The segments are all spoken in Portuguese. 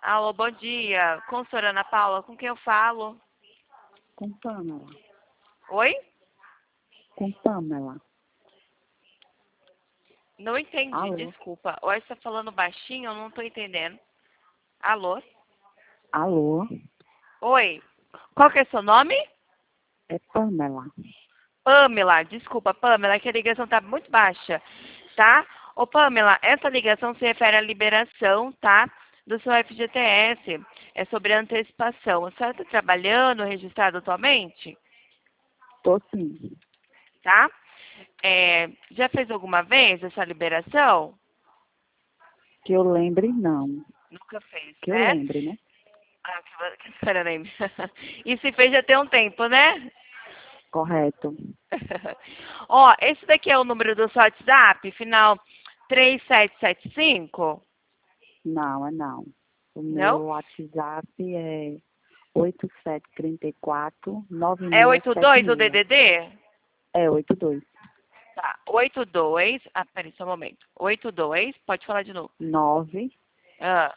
Alô, bom dia. Consultora Ana Paula, com quem eu falo? Com Pamela. Oi? Com Pamela. Não entendi, Alô? desculpa. Ou você tá falando baixinho, eu não tô entendendo. Alô? Alô? Oi? Qual que é seu nome? É Pamela. Pamela, desculpa, Pamela, é que a ligação tá muito baixa, tá? Ô, Pamela, essa ligação se refere à liberação, tá? Do seu FGTS. É sobre a antecipação. A senhora está trabalhando, registrado atualmente? Tô sim. Tá? Já fez alguma vez essa liberação? Que eu lembre, não. Nunca fez, Que eu né? lembre, né? Ah, peraí. E se fez já tem um tempo, né? Correto. Ó, esse daqui é o número do seu WhatsApp, final 3775? Não, é não. O Não? meu WhatsApp é 8734 É 82 o 9676. DDD? É 82 Tá, 82. Ah, peraí, só um momento. 82, pode falar de novo. 9 Ah,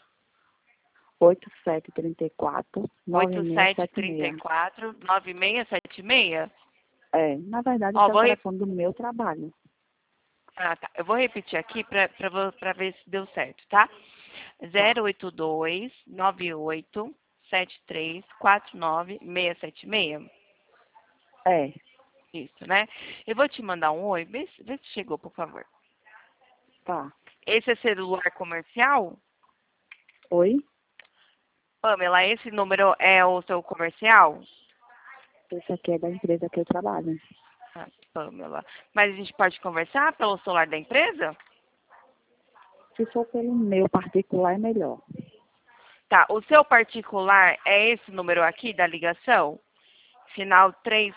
8734 9676. 8734 9676? É, na verdade, Ó, esse é o telefone do meu trabalho. Ah, tá. Eu vou repetir aqui pra ver se deu certo, tá? Tá. 082 98 73 49 676. É, Isso, né? Eu vou te mandar um oi. Vê se chegou, por favor. tá. Esse é celular comercial? Oi? Pamela, esse número é o seu comercial? Esse aqui é da empresa que eu trabalho. Ah, Pamela. Mas a gente pode conversar pelo celular da empresa? Se for pelo meu particular, é melhor. Tá. O seu particular é esse número aqui da ligação? Final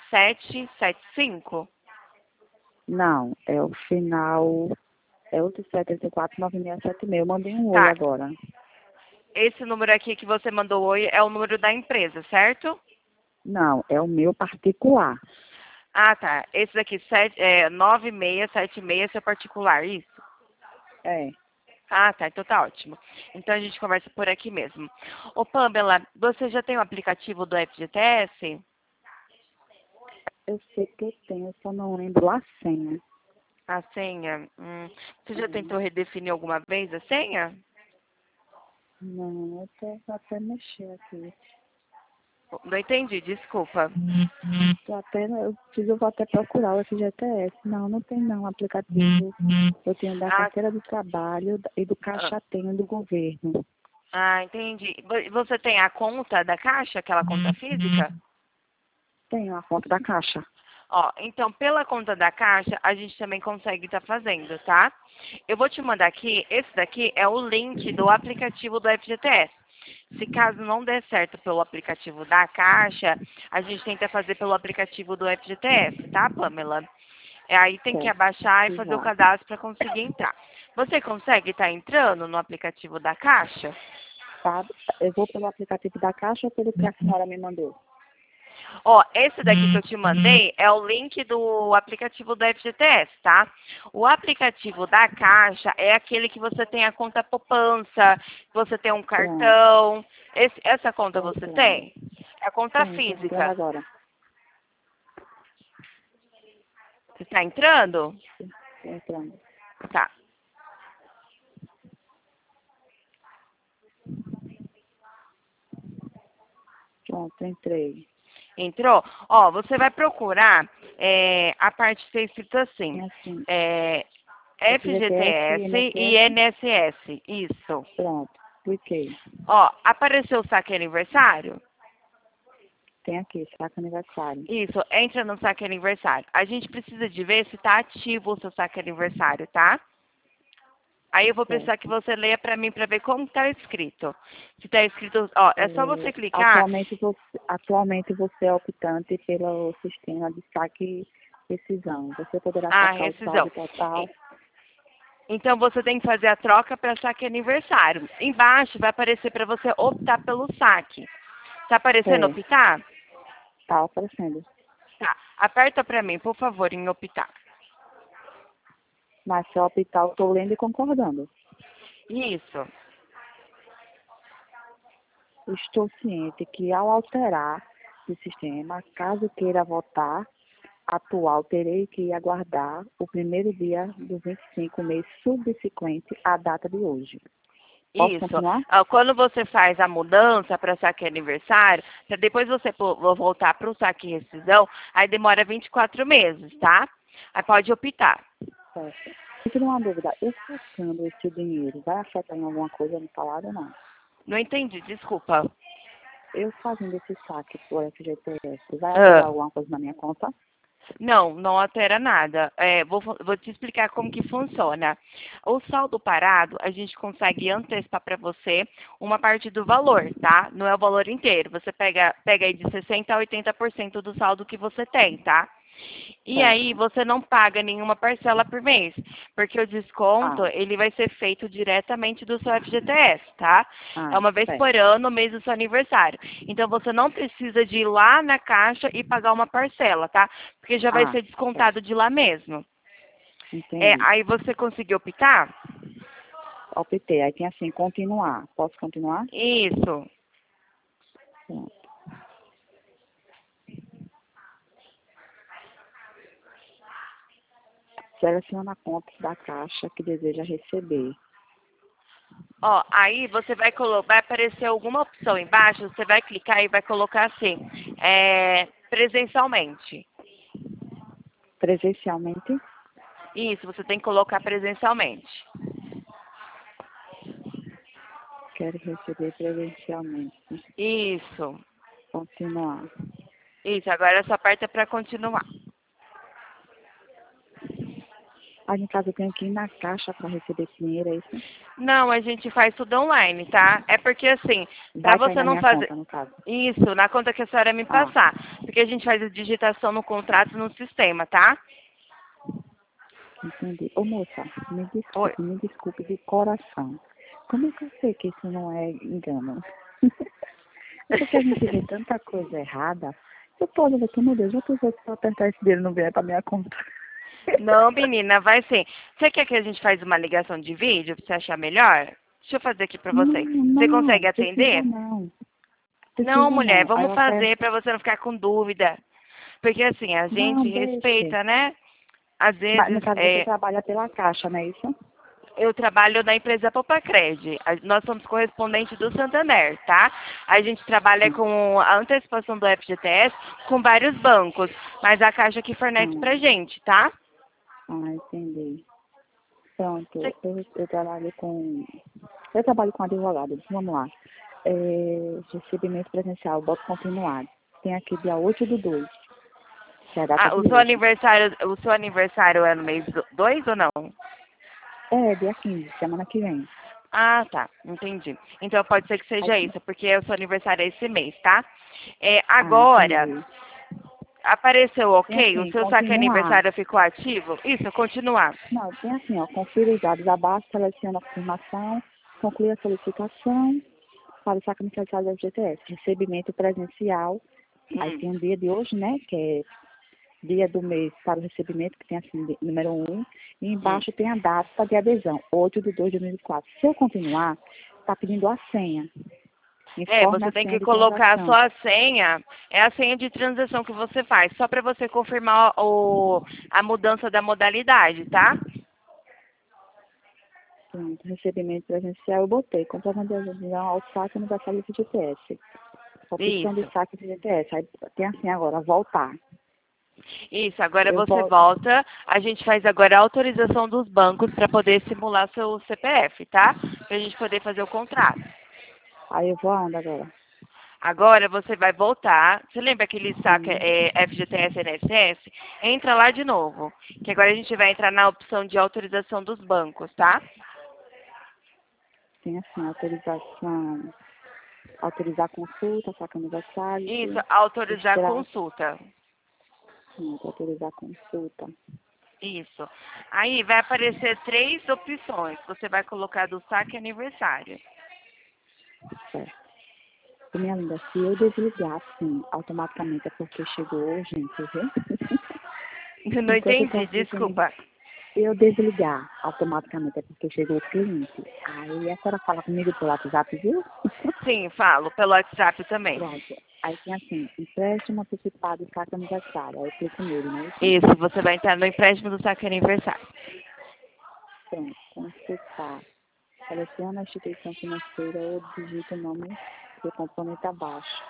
3775? Não, é o final, é 87349676. Eu mandei um oi Tá. agora. Esse número aqui que você mandou oi é o número da empresa, certo? Não, é o meu particular. Ah, tá. Esse daqui, 9676, é seu particular, isso? É, Ah, tá. Então tá ótimo. Então a gente conversa por aqui mesmo. Ô, Pamela, você já tem o aplicativo do FGTS? eu sei que eu tenho, eu só não lembro a senha. A senha? Você já Hum, tentou redefinir alguma vez a senha? Não, eu tenho que até mexer aqui. Não entendi, desculpa. Eu vou até procurar o FGTS. Não, não tem não aplicativo. Eu tenho da Ah, carteira do trabalho e do ah, Caixa Tem do governo. entendi. Você tem a conta da Caixa, aquela conta física? Tenho a conta da Caixa. Ó, então, pela conta da Caixa, a gente também consegue estar fazendo, tá? Eu vou te mandar aqui, esse daqui é o link do aplicativo do FGTS. Se caso não der certo pelo aplicativo da Caixa, a gente tenta fazer pelo aplicativo do FGTS, tá, Pamela? Aí tem que Certo. abaixar e fazer o Exato. cadastro para conseguir entrar. Você consegue estar entrando no aplicativo da Caixa? Tá? Eu vou pelo aplicativo da Caixa ou pelo que a senhora me mandou? Ó, esse daqui que eu te mandei é o link do aplicativo do FGTS, tá? O aplicativo da Caixa é aquele que você tem a conta poupança, que você tem um Pronto. cartão. Essa conta Estou você entrando. tem? É a conta Tenho, estou entrando física. agora. Você está entrando? Estou entrando. Tá. Pronto, entrei. Entrou? Ó, você vai procurar a parte que está escrito É assim. assim. é, FGTS, FGTS e INSS. INSS. Isso. Pronto. Cliquei. Ó, apareceu o saque aniversário? Tem aqui, saca aniversário. Isso, entra no saque aniversário. A gente precisa de ver se está ativo o seu saque aniversário, tá? Aí eu vou precisar que Certo. você leia para mim para ver como está escrito. Se está escrito, ó, é só você clicar. Atualmente você é optante pelo sistema de saque rescisão. Você poderá Ah, sacar o rescisão. saldo total. Então você tem que fazer a troca para saque aniversário. Embaixo vai aparecer para você optar pelo saque. Tá aparecendo É, optar? tá aparecendo. Tá. Aperta para mim, por favor, em optar. Mas se eu optar, eu estou lendo e concordando. Isso. Estou ciente que ao alterar o sistema, caso queira votar atual, terei que aguardar o primeiro dia do 25 mês subsequente à data de hoje. Posso Isso. continuar? Quando você faz a mudança para saque aniversário, para depois você voltar para o saque rescisão, aí demora 24 meses, tá? Aí pode optar. Certo. E tira uma dúvida, eu sacando esse dinheiro, vai afetar em alguma coisa no salário ou não? Não entendi, desculpa. Eu fazendo esse saque por FGTS, vai Ah, alterar alguma coisa na minha conta? não, não altera nada. Vou te explicar como que funciona. O saldo parado, a gente consegue antecipar para você uma parte do valor, tá? Não é o valor inteiro. Você pega aí de 60% a 80% do saldo que você tem, tá? E aí Certo. você não paga nenhuma parcela por mês, porque o desconto, Ah, ele vai ser feito diretamente do seu FGTS, tá? É uma vez certo. por ano, mês do seu aniversário. Então você não precisa de ir lá na caixa e pagar uma parcela, tá? Porque já vai Ah, ser certo. descontado de lá mesmo. Entendi. Aí você conseguiu optar? Optei. Aí tem assim, continuar. Posso continuar? Isso. Pronto. Seleciona a conta da caixa que deseja receber. Ó, aí você vai aparecer alguma opção embaixo, você vai clicar e vai colocar assim, presencialmente. Presencialmente, Isso, você tem que colocar presencialmente. quero receber presencialmente. Isso. Continuar. Isso, agora essa parte é para continuar. Aí, no caso, eu tenho que ir na caixa para receber esse dinheiro, é isso? Não, a gente faz tudo online, tá? É porque assim, para Vai cair você na não minha fazer conta, no caso. isso, na conta que a senhora me Ah, passar, porque a gente faz a digitação no contrato no sistema, tá? entendi. Ô, moça, Oi. me desculpe de coração. Como é que eu sei que isso não é engano? É porque a gente vê tanta coisa errada. Eu tô olhando aqui, meu Deus, já pensou se eu apertar esse dinheiro não vier pra minha conta? Não, menina, vai sim. Você quer que a gente faz uma ligação de vídeo pra você achar melhor? Deixa eu fazer aqui pra Não, você. Você não, consegue precisa atender? não. Não, Precisa mulher, não. Aí vamos eu fazer aperto. pra você não ficar com dúvida. Porque assim, a Não, gente deixe. respeita, né? Às Mas, no vezes, caso, você trabalha pela caixa, não é isso? eu trabalho na empresa Popacred. Nós somos correspondente do Santander, tá? A gente trabalha Sim. com a antecipação do FGTS com vários bancos, mas a Caixa que fornece Ah, pra gente, tá? entendi. Pronto, Você- eu trabalho com. Eu trabalho com advogado. Vamos lá. Recebimento presencial, boto continuado. Tem aqui dia 8/2, que é a data Ah, de hoje. o seu aniversário é no mês 2 ou não? É, dia 15, semana que vem. Ah, tá, entendi. Então pode ser que seja Aqui. isso, porque o seu aniversário é esse mês, tá? Ah, Agora, entendi. apareceu Tem ok? O assim, seu saque continuar. aniversário ficou ativo? Isso, continuar. Não, tem assim, ó, confira os dados abaixo, seleciona a confirmação, conclui a solicitação para o saque aniversário do FGTS. Recebimento presencial. Aí Hum, tem um dia de hoje, né, que é dia do mês para o recebimento, que tem assim, número 1, e hum. embaixo tem a data de adesão, 8/2/2004. Se eu continuar, está pedindo a senha. Informe Você a tem senha que de colocar a transação. sua senha, é a senha de transação que você faz, só para você confirmar a mudança da modalidade, tá? Pronto, recebimento presencial eu botei. Comprovando de adesão ao saque aniversário do FGTS. Opção de Isso. saque do FGTS. Aí tem assim agora, voltar. Isso, agora Eu você volto. volta, a gente faz agora a autorização dos bancos para poder simular seu CPF, tá? Para a gente poder fazer o contrato. Aí eu vou aonde agora? Agora você vai voltar. Você lembra aquele saque Sim. FGTS NSS? Entra lá de novo. Que agora a gente vai entrar na opção de autorização dos bancos, tá? Tem assim, autorização. Autorizar consulta, saque aniversário. Isso, autorizar Extrato. consulta. Autorizar consulta. Isso. Aí vai aparecer três opções. Você vai colocar do saque aniversário. Certo. E, minha linda, se eu desligar assim, automaticamente é porque chegou urgente, viu? Não Enquanto eu entendi, consigo me... desculpa. eu desligar automaticamente, é porque chegou o cliente. Aí a senhora fala comigo pelo WhatsApp, viu? Sim, falo, pelo WhatsApp também. Pronto. Aí tem assim, empréstimo antecipado e saque aniversário. Aí eu clico nele, né? Isso, você vai entrar no empréstimo do saque aniversário. Pronto, consultar. Seleciona a instituição financeira ou digita o nome do componente abaixo.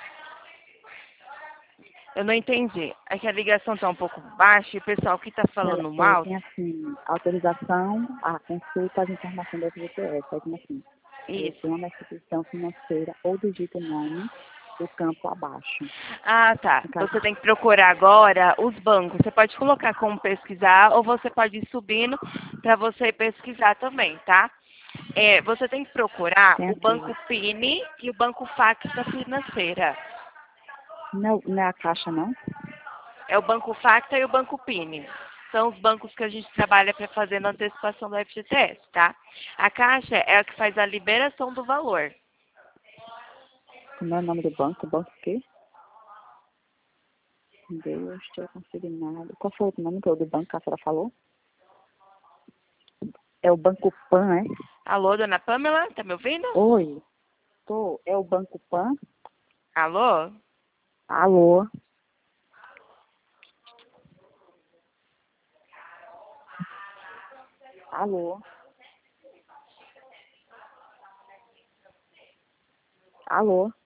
Eu não entendi. É que a ligação está um pouco baixa e o pessoal que está falando mal. Tem assim, autorização à consulta às informações da FGTS. Aí tem assim, Isso. seleciona a instituição financeira ou digita o nome do campo abaixo. Ah, tá. No caso, Você tem que procurar agora os bancos. Você pode colocar como pesquisar ou você pode ir subindo para você pesquisar também, tá? Você tem que procurar tem o Banco aqui. Pini e o Banco Facta Financeira. Não é a caixa, não? É o Banco Facta e o Banco Pini. São os bancos que a gente trabalha para fazer na antecipação do FGTS, tá? A Caixa é a que faz a liberação do valor. Como é o nome do banco? Banco o quê? Deus, tinha consignado. Qual foi o nome do banco que a senhora falou? É o Banco Pan, é? Alô, dona Pamela? Tá me ouvindo? Oi, tô. É o Banco Pan? Alô? Alô? Alô? Alô?